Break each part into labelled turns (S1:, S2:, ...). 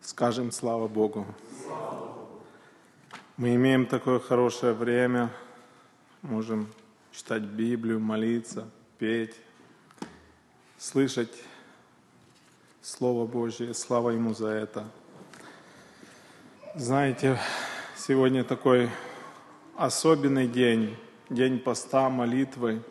S1: Скажем слава Богу. Мы имеем такое хорошее время, можем читать Библию, молиться, петь, слышать Слово Божье. Слава Ему за это. Знаете, сегодня такой особенный день, день поста, молитвы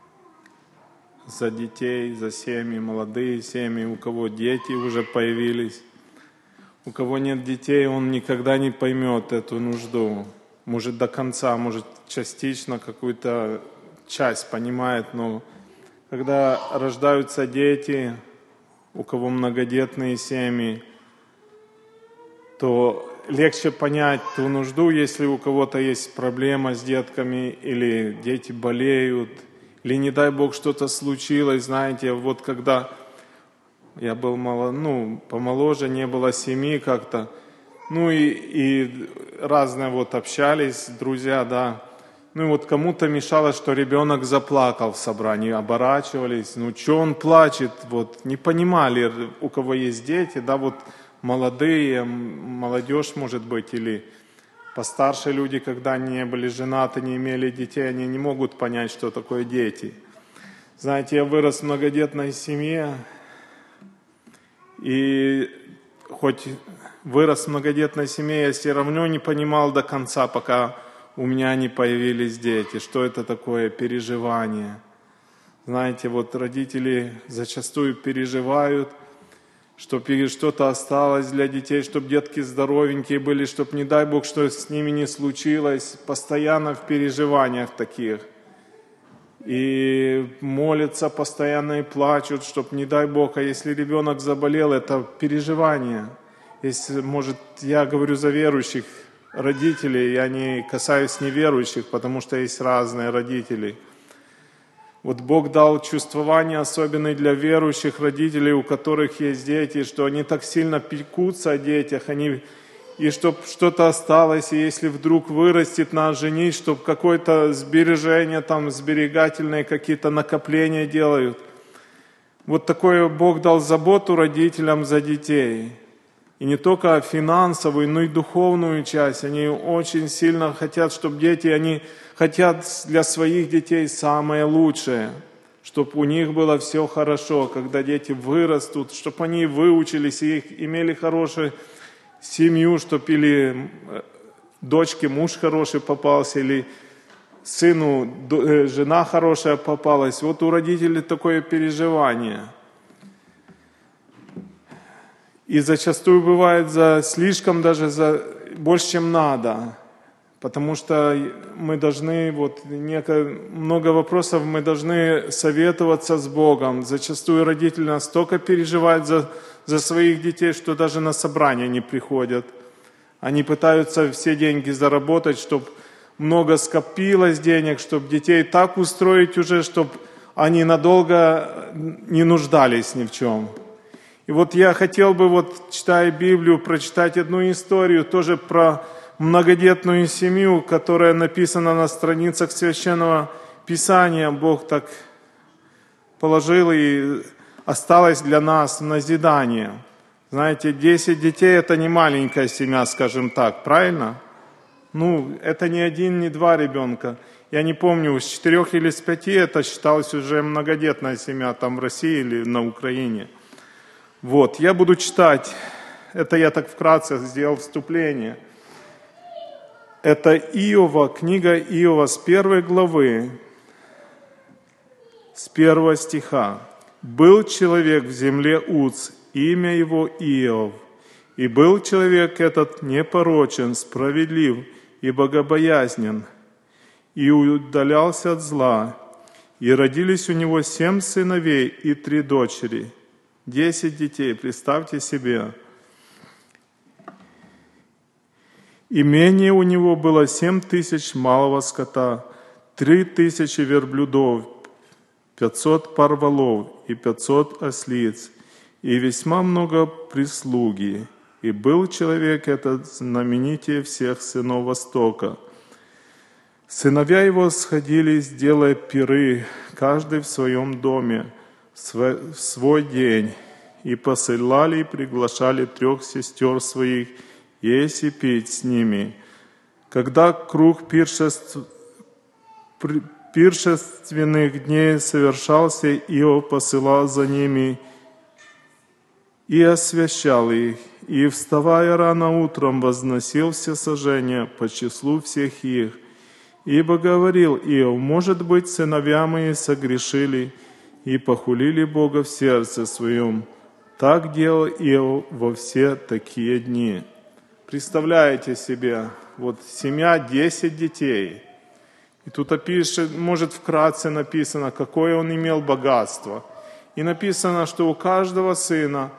S1: за детей, за семьи, молодые семьи, у кого дети уже появились. У кого нет детей, он никогда не поймет эту нужду. Может до конца, может частично какую-то часть понимает, но когда рождаются дети, у кого многодетные семьи, то легче понять ту нужду, если у кого-то есть проблема с детками, или дети болеют, или, не дай Бог, что-то случилось. Знаете, вот когда я был помоложе, не было семьи как-то. И разные общались, друзья, да. Кому-то мешало, что ребенок заплакал в собрании, оборачивались. Что он плачет? Не понимали, у кого есть дети, да, молодые, молодежь, может быть, или постарше люди, когда не были женаты, не имели детей, они не могут понять, что такое дети. Знаете, я вырос в многодетной семье, и хоть вырос в многодетной семье, я все равно не понимал до конца, пока у меня не появились дети, что это такое переживание. Знаете, родители зачастую переживают, чтобы что-то осталось для детей, чтобы детки здоровенькие были, чтобы, не дай Бог, что с ними не случилось, постоянно в переживаниях таких. И молятся постоянно и плачут, чтобы, не дай Бог, а если ребенок заболел, это переживание. Я говорю за верующих родителей, я не касаюсь неверующих, потому что есть разные родители. Бог дал чувствование особенное для верующих родителей, у которых есть дети, что они так сильно пекутся о детях, и чтобы что-то осталось, и если вдруг вырастет, надо женить, чтобы какое-то сбережение, сберегательные какие-то накопления делают. Такое Бог дал заботу родителям за детей. И не только финансовую, но и духовную часть. Они очень сильно хотят, чтобы они хотят для своих детей самое лучшее. Чтобы у них было все хорошо, когда дети вырастут, чтобы они выучились и имели хорошую семью, чтобы или дочке муж хороший попался, или сыну жена хорошая попалась. У родителей такое переживание. И зачастую бывает слишком даже больше, чем надо. Потому что мы должны, много вопросов мы должны советоваться с Богом. Зачастую родители настолько переживают за своих детей, что даже на собрания не приходят. Они пытаются все деньги заработать, чтобы много скопилось денег, чтобы детей так устроить уже, чтобы они надолго не нуждались ни в чем. И я хотел бы, читая Библию, прочитать одну историю тоже про многодетную семью, которая написана на страницах Священного Писания. Бог так положил и осталось для нас назидание. Знаете, 10 детей – это не маленькая семья, скажем так, правильно? Это не 1, не 2 ребенка. Я не помню, с 4 или с 5 это считалось уже многодетная семья в России или на Украине. Я буду читать, это я так вкратце сделал вступление. Это Иова, книга Иова с 1 главы, с 1 стиха. «Был человек в земле Уц, имя его Иов, и был человек этот непорочен, справедлив и богобоязнен, и удалялся от зла, и родились у него 7 сыновей и 3 дочери». 10 детей, представьте себе. Имение у него было 7000 малого скота, 3000 верблюдов, 500 пар волов и 500 ослиц, и весьма много прислуги. И был человек этот знаменитее всех сынов Востока. Сыновья его сходились, делая пиры, каждый в своем доме, в свой день, и посылали и приглашали 3 сестер своих есть и пить с ними. Когда круг пиршественных дней совершался, Иов посылал за ними и освящал их, и, вставая рано утром, возносил все сожжения по числу всех их. Ибо говорил Иов: может быть, сыновья мои согрешили и похулили Бога в сердце своем. Так делал Иов во все такие дни. Представляете себе, вот семья, 10 детей. И тут может вкратце написано, какое он имел богатство. И написано, что у каждого сына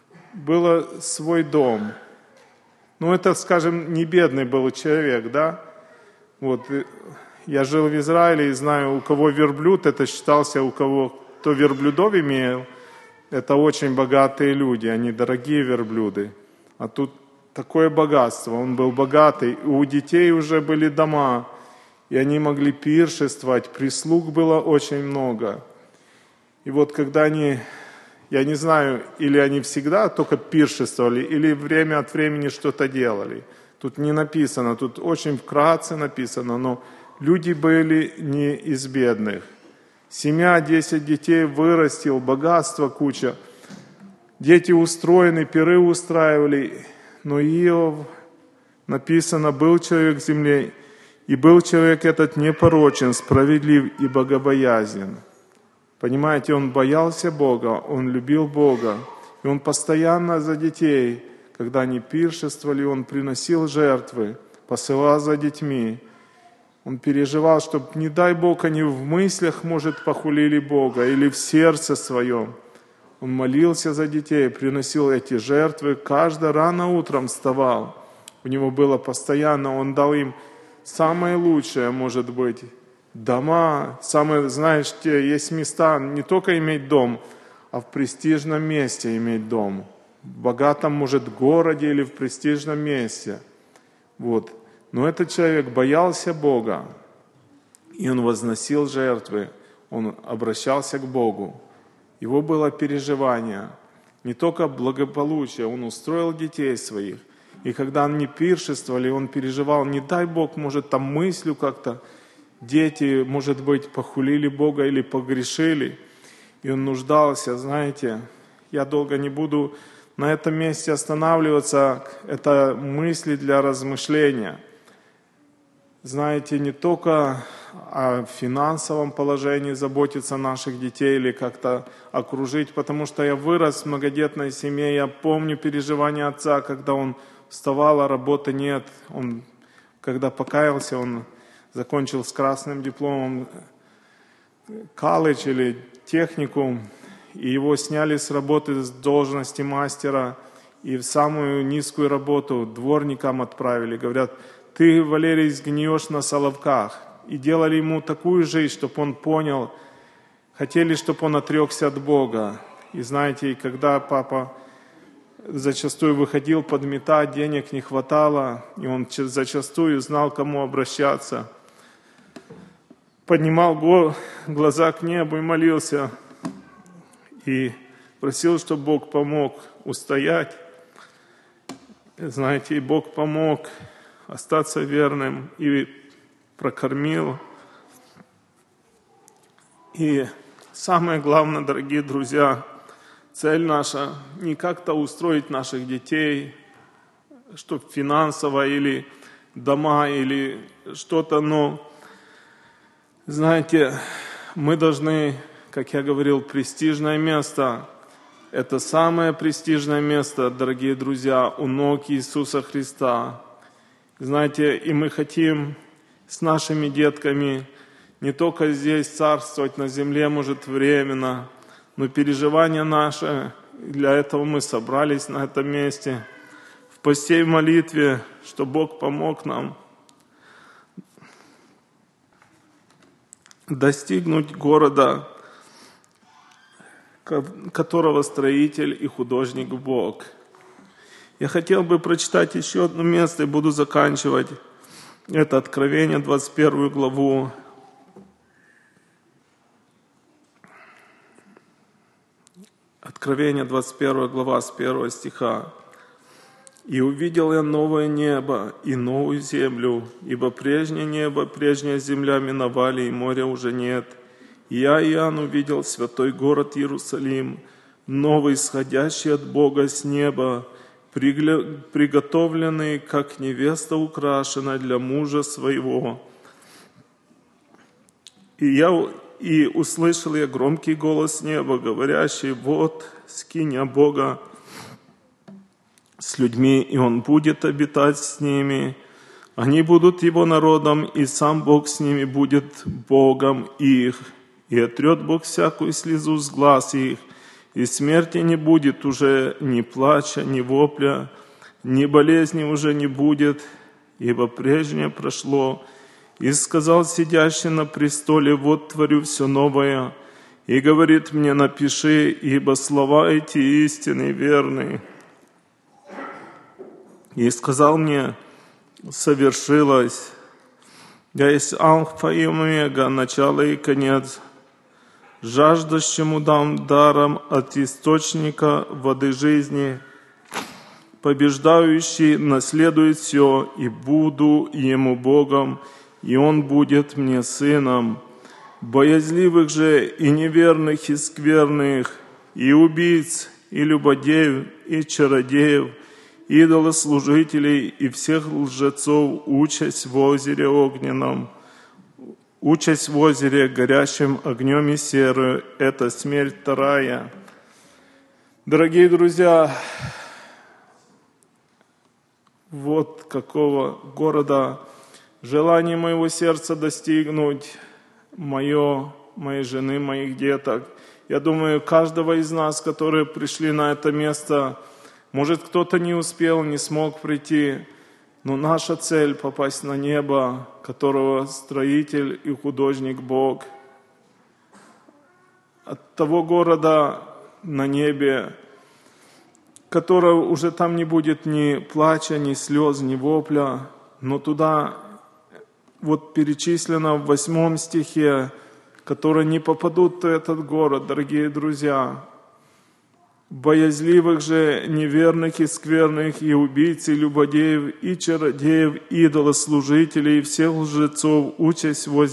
S1: был свой дом. Ну, это, скажем, не бедный был человек, да? Вот, я жил в Израиле и знаю, у кого верблюд, это считался, у кого, кто верблюдов имел, это очень богатые люди, они дорогие верблюды. А тут такое богатство, он был богатый, у детей уже были дома, и они могли пиршествовать, прислуг было очень много. И вот когда они, я не знаю, или они всегда только пиршествовали, или время от времени что-то делали. Тут не написано, тут очень вкратце написано, но люди были не из бедных. Семья, 10 детей вырастил, богатство куча. Дети устроены, пиры устраивали. Но Иов, написано, был человек в земле, и был человек этот непорочен, справедлив и богобоязнен. Понимаете, он боялся Бога, он любил Бога, и он постоянно за детей, когда они пиршествовали, он приносил жертвы, посылал за детьми. Он переживал, чтобы, не дай Бог, они в мыслях, может, похулили Бога или в сердце своем. Он молился за детей, приносил эти жертвы, каждый рано утром вставал. У него было постоянно, он дал им самое лучшее, может быть, дома, самые, знаешь, есть места, не только иметь дом, а в престижном месте иметь дом. В богатом, может, городе или в престижном месте. Вот. Но этот человек боялся Бога, и он возносил жертвы, он обращался к Богу. Его было переживание, не только благополучие, он устроил детей своих. И когда они пиршествовали, он переживал, не дай Бог, может, там мыслью как-то дети, может быть, похулили Бога или погрешили. И он нуждался, знаете, я долго не буду на этом месте останавливаться, это мысли для размышления. Знаете, не только о финансовом положении заботиться о наших детей или как-то окружить, потому что я вырос в многодетной семье, я помню переживания отца, когда он вставал, а работы нет. Он, когда покаялся, он закончил с красным дипломом колледж или техникум, и его сняли с работы с должности мастера и в самую низкую работу дворникам отправили. Говорят, ты, Валерий, сгниешь на Соловках. И делали ему такую жизнь, чтобы он понял, хотели, чтобы он отрекся от Бога. И знаете, когда папа зачастую выходил подметать, денег не хватало, и он зачастую знал, к кому обращаться, поднимал глаза к небу и молился, и просил, чтобы Бог помог устоять. Знаете, и Бог помог остаться верным и прокормил. И самое главное, дорогие друзья, цель наша не как-то устроить наших детей, чтобы финансово или дома, или что-то, но, знаете, мы должны, как я говорил, престижное место. Это самое престижное место, дорогие друзья, у ног Иисуса Христа. Знаете, и мы хотим с нашими детками не только здесь царствовать на земле, может, временно, но переживания наши, для этого мы собрались на этом месте, в посте и молитве, что Бог помог нам достигнуть города, которого строитель и художник Бог. Я хотел бы прочитать еще одно место и буду заканчивать. Это Откровение, 21 главу. Откровение 21 глава с 1 стиха. «И увидел я новое небо и новую землю, ибо прежнее небо, прежняя земля миновали, и моря уже нет. И я, Иоанн, увидел святой город Иерусалим, новый, сходящий от Бога с неба, приготовленный, как невеста украшена для мужа своего. И услышал я громкий голос неба, говорящий: вот скиния Бога с людьми, и Он будет обитать с ними. Они будут Его народом, и сам Бог с ними будет Богом их. И отрет Бог всякую слезу с глаз их, и смерти не будет уже ни плача, ни вопля, ни болезни уже не будет, ибо прежнее прошло. И сказал сидящий на престоле: вот творю все новое. И говорит мне: напиши, ибо слова эти истинны и верны. И сказал мне: совершилось. Я есть Алфа и Омега, начало и конец. Жаждущему дам даром от источника воды жизни. Побеждающий наследует все, и буду ему Богом, и он будет мне сыном. Боязливых же и неверных, и скверных, и убийц, и любодеев, и чародеев, идолослужителей, и всех лжецов, участь в озере огненном, участь в озере горящим огнем и серою, это смерть вторая». Дорогие друзья, вот какого города желание моего сердца достигнуть, моей жены, моих деток. Я думаю, каждого из нас, которые пришли на это место, может, кто-то не успел, не смог прийти, но наша цель — попасть на небо, которого строитель и художник Бог. От того города на небе, которого уже там не будет ни плача, ни слез, ни вопля, но туда вот перечислено в 8 стихе, которые не попадут в этот город, дорогие друзья. Боязливых же, неверных и скверных, и убийц, и любодеев, и чародеев, идолослужителей, и всех лжецов, участь в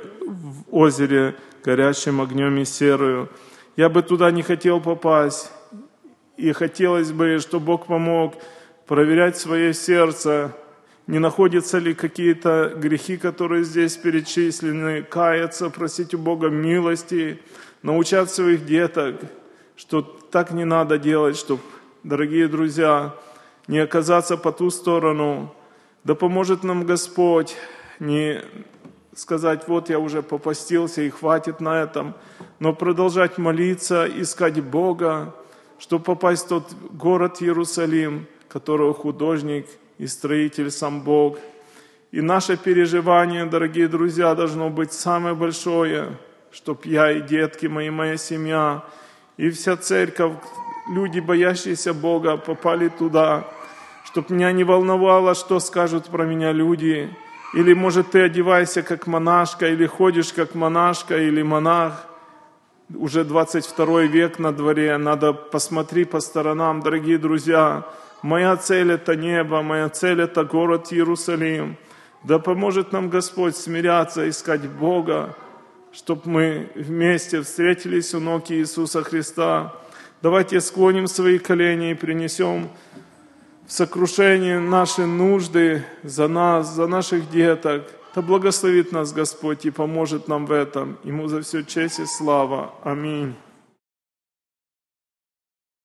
S1: озере горящим огнем и серою. Я бы туда не хотел попасть, и хотелось бы, чтобы Бог помог проверять свое сердце, не находятся ли какие-то грехи, которые здесь перечислены, каяться, просить у Бога милости, научать своих деток, что так не надо делать, чтобы, дорогие друзья, не оказаться по ту сторону. Да поможет нам Господь не сказать: вот я уже попастился и хватит на этом, но продолжать молиться, искать Бога, чтобы попасть в тот город Иерусалим, которого художник и строитель сам Бог. И наше переживание, дорогие друзья, должно быть самое большое, чтоб я и детки мои, моя семья, и вся церковь, люди, боящиеся Бога, попали туда, чтоб меня не волновало, что скажут про меня люди. Или, может, ты одевайся как монашка, или ходишь как монашка, или монах. Уже 22 век на дворе, надо посмотреть по сторонам, дорогие друзья. Моя цель — это небо, моя цель — это город Иерусалим. Да поможет нам Господь смиряться, искать Бога, чтобы мы вместе встретились у ног Иисуса Христа. Давайте склоним свои колени и принесем в сокрушение наши нужды за нас, за наших деток. Да благословит нас Господь и поможет нам в этом. Ему за все честь и слава. Аминь.